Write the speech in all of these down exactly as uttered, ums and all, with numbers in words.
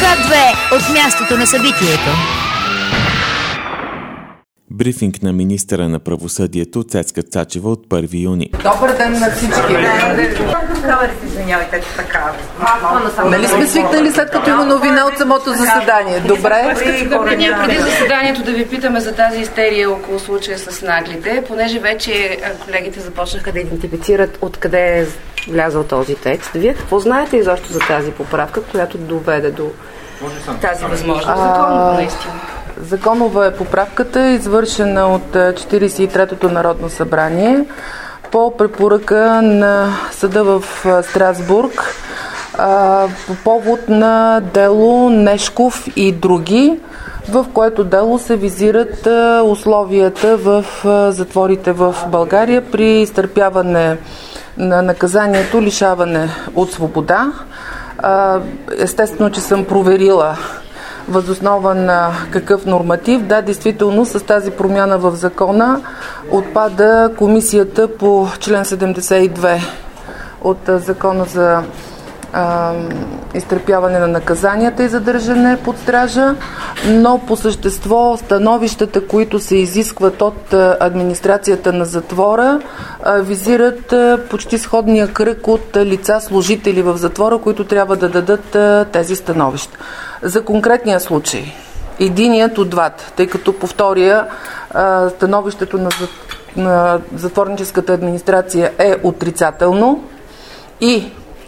КАТ две от мястото на събитието. Брифинг на министъра на правосъдието Цецка Цачева от първи юни. Добър ден на всички! Извинявайте, така. Нали сме свикнали след като има новина от самото заседание? Добре. Искате да преди, преди заседанието да ви питаме за тази истерия около случая с наглите, понеже вече колегите започнаха да идентифицират откъде е влязъл този текст. Вие какво знаете изобщо за тази поправка, която доведе до тази възможност? Законно, наистина. Законова е поправката, извършена от четиридесет и третото Народно събрание по препоръка на съда в Страсбург по повод на дело Нешков и други, в което дело се визират условията в затворите в България при изтърпяване на наказанието лишаване от свобода. Естествено, че съм проверила въз основа на какъв норматив. Да, действително с тази промяна в закона отпада комисията по член седемдесет и две от закона за а, изтърпяване на наказанията и задържане под стража, но по същество становищата, които се изискват от администрацията на затвора, а, визират а, почти сходния кръг от а, лица, служители в затвора, които трябва да дадат а, тези становища. За конкретния случай, единият от двата, тъй като по втория а, становището на, на затворническата администрация е отрицателно и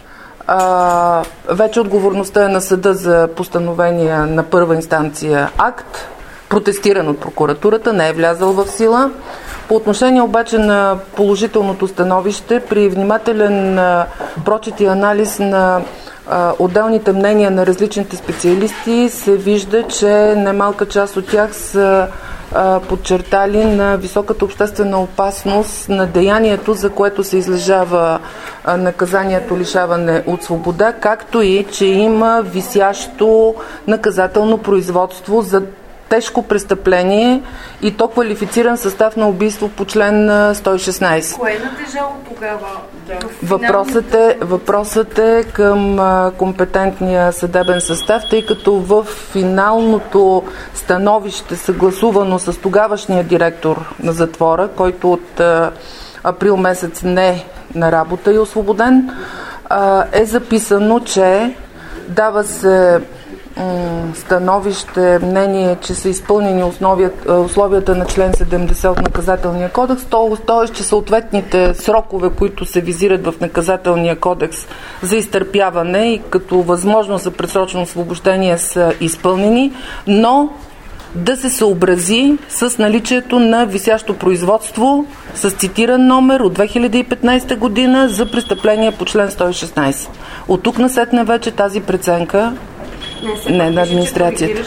а, вече отговорността е на съда за постановения на първа инстанция акт, протестиран от прокуратурата, не е влязъл в сила. По отношение обаче на положителното становище, при внимателен а, прочит и анализ на отделните мнения на различните специалисти се вижда, че немалка част от тях са подчертали на високата обществена опасност на деянието, за което се излежава наказанието лишаване от свобода, както и, че има висящо наказателно производство за тежко престъпление и то квалифициран състав на убийство по член сто и шестнадесет. Кое е натежало тогава? Да. Въпросът е, въпросът е към а, компетентния съдебен състав, тъй като в финалното становище, съгласувано с тогавашния директор на затвора, който от а, април месец не е на работа и освободен, а, е записано, че дава се становище, мнение, че са изпълнени условията, условията на член седемдесет от Наказателния кодекс, т.е. че съответните срокове, които се визират в Наказателния кодекс за изтърпяване и като възможност за предсрочно освобождение са изпълнени, но да се съобрази с наличието на висящо производство с цитиран номер от две хиляди и петнадесета година за престъпление по член сто и шестнадесет. От тук насетне вече тази преценка не, не на администрацията.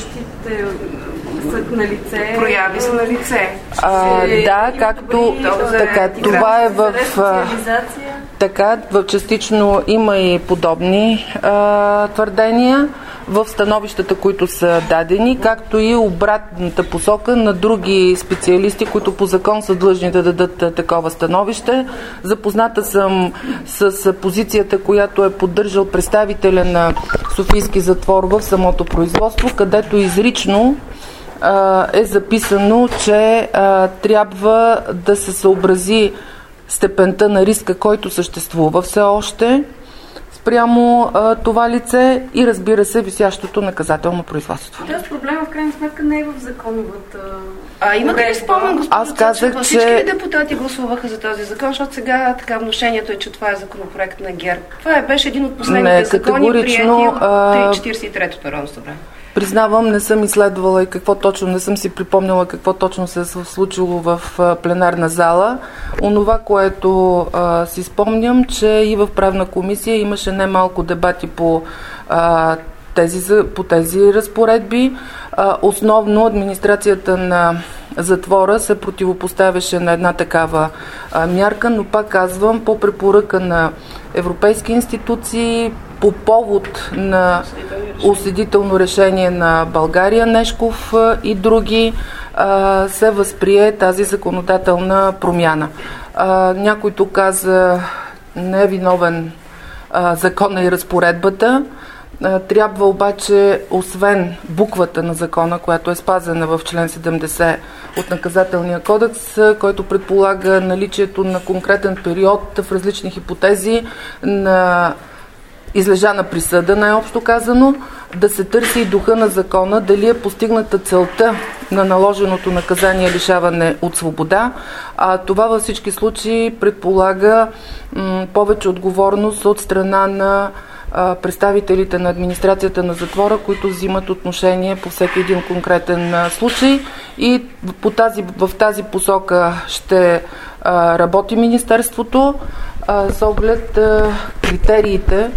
Са на лице, прояви са на лице. А, да, както така, това е в така, в частично има и подобни а, твърдения в становищата, които са дадени, както и обратната посока на други специалисти, които по закон са длъжни да дадат такова становище. Запозната съм с позицията, която е поддържал представителя на Софийски затвор в самото производство, където изрично е записано, че а, трябва да се съобрази степента на риска, който съществува все още спрямо а, това лице и, разбира се, висящото наказателно производство. Тоест проблема в крайна сметка не е в законовата... А имате ли спомен, господин Аз казах, че... Всички ли депутати гласуваха за този закон, защото сега така внушението е, че това е законопроект на ГЕРБ. Това е, беше един от последните не, закони, прияти от четиридесет и третото Народно събрание. Признавам, не съм изследвала и какво точно, не съм си припомняла какво точно се е случило в пленарна зала. Онова, което а, си спомням, че и в правна комисия имаше немалко дебати по, а, тези, по тези разпоредби. А, основно администрацията на затвора се противопоставяше на една такава а, мярка, но пак казвам, по препоръка на европейски институции, по повод на осъдително решение на България, Нешков и други, се възприе тази законодателна промяна. Някой тук каза, не е виновен закона и разпоредбата. Трябва обаче, освен буквата на закона, която е спазена в член седемдесет от Наказателния кодекс, който предполага наличието на конкретен период в различни хипотези на излежана присъда, най-общо казано, да се търси и духа на закона, дали е постигната целта на наложеното наказание лишаване от свобода, а това във всички случаи предполага м, повече отговорност от страна на а, представителите на администрацията на затвора, които взимат отношение по всеки един конкретен а, случай, и по тази, в тази посока ще а, работи Министерството а, с оглед а, критериите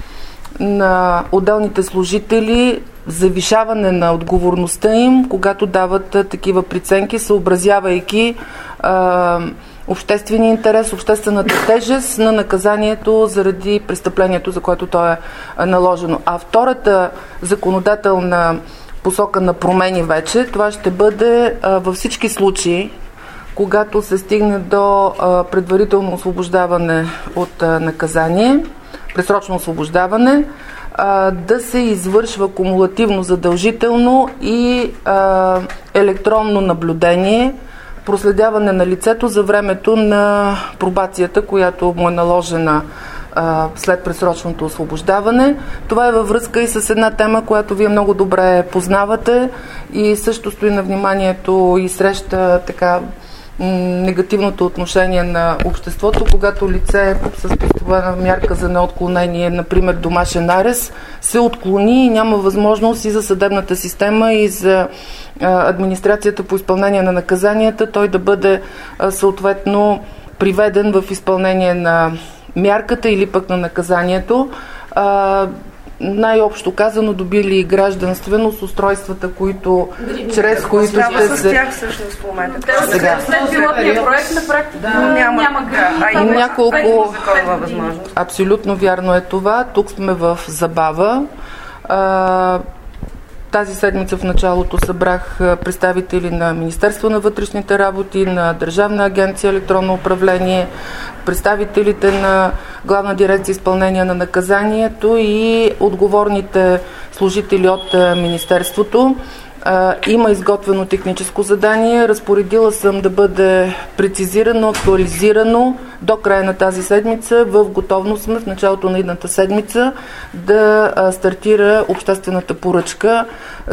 на отделните служители, завишаване на отговорността им, когато дават а, такива преценки, съобразявайки а, обществения интерес, обществената тежест на наказанието заради престъплението, за което то е наложено. А втората законодателна посока на промени вече, това ще бъде а, във всички случаи, когато се стигне до а, предварително освобождаване от а, наказание, предсрочно освобождаване, а, да се извършва кумулативно задължително и а, електронно наблюдение, проследяване на лицето за времето на пробацията, която му е наложена а, след предсрочното освобождаване. Това е във връзка и с една тема, която вие много добре познавате и също стои на вниманието и среща така негативното отношение на обществото, когато лице с постановена мярка за неотклонение, например домашен арест, се отклони и няма възможност и за съдебната система, и за а, администрацията по изпълнение на наказанията той да бъде а, съответно приведен в изпълнение на мярката или пък на наказанието. А, най-общо казано, добили гражданственост, устройствата, които да, чрез да, които ще се... с тях всъщност в момента. Сега. След пилотния проект на практика да, няма, няма да, няколко... възможност. Абсолютно вярно е това. Тук сме в забава. А, тази седмица в началото събрах представители на Министерство на вътрешните работи, на Държавна агенция електронно управление, представителите на Главна дирекция изпълнение на наказанието и отговорните служители от Министерството. Има изготвено техническо задание. Разпоредила съм да бъде прецизирано, актуализирано до края на тази седмица. В готовност сме в началото на идната седмица да стартира обществената поръчка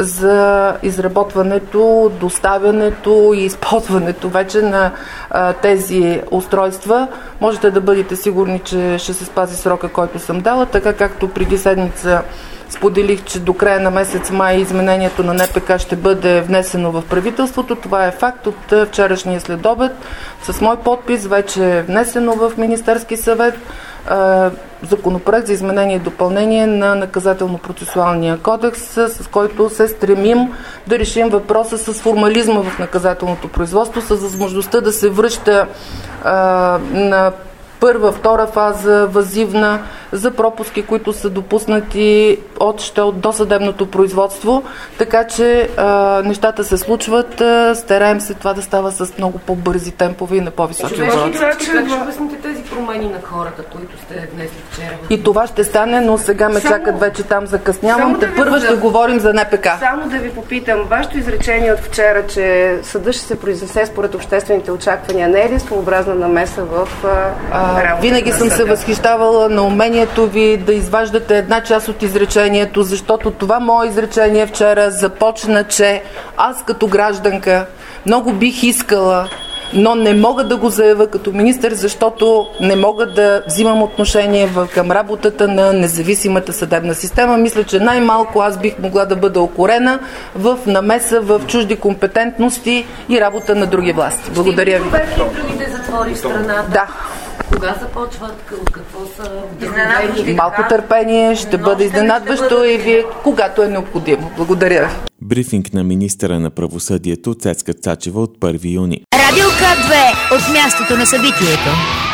за изработването, доставянето и използването вече на тези устройства. Можете да бъдете сигурни, че ще се спази срока, който съм дала, така както преди седмица споделих, че до края на месец май изменението на Н П К ще бъде внесено в правителството. Това е факт от вчерашния следобед. С мой подпис вече е внесено в Министерски съвет законопроект за изменение и допълнение на Наказателно-процесуалния кодекс, с който се стремим да решим въпроса с формализма в наказателното производство, с възможността да се връща а, на първа, втора фаза, въззивна, за пропуски, които са допуснати от, ще от досъдебното производство. Така че а, нещата се случват. А, стараем се това да става с много по-бързи темпове и на по-високи обороти. Как ще обясните тези промени на хората, които сте внесли вчера? И това ще стане, но сега ме само, чакат вече там, закъснявам. Те да първа ще говорим за Н П К. Само да ви попитам, вашето изречение от вчера, че съдът ще се произнесе според обществените очаквания, не е ли своеобразна намеса в а, работа? Винаги съм се възхищавала на умението ви да изваждате една част от изречението, защото това мое изречение вчера започна, че аз като гражданка много бих искала, но не мога да го заявя като министър, защото не мога да взимам отношение в, към работата на независимата съдебна система. Мисля, че най-малко аз бих могла да бъда укорена в намеса в чужди компетентности и работа на други власти. Благодаря ви. Ще има другите затвори в страната? Да. Кога започват? Какво са изненадващи? Малко търпение, ще бъде изненадващо и вие, когато е необходимо. Благодаря ви. Брифинг на министъра на правосъдието Цецка Цачева от първи юни. Радио К две от мястото на събитието.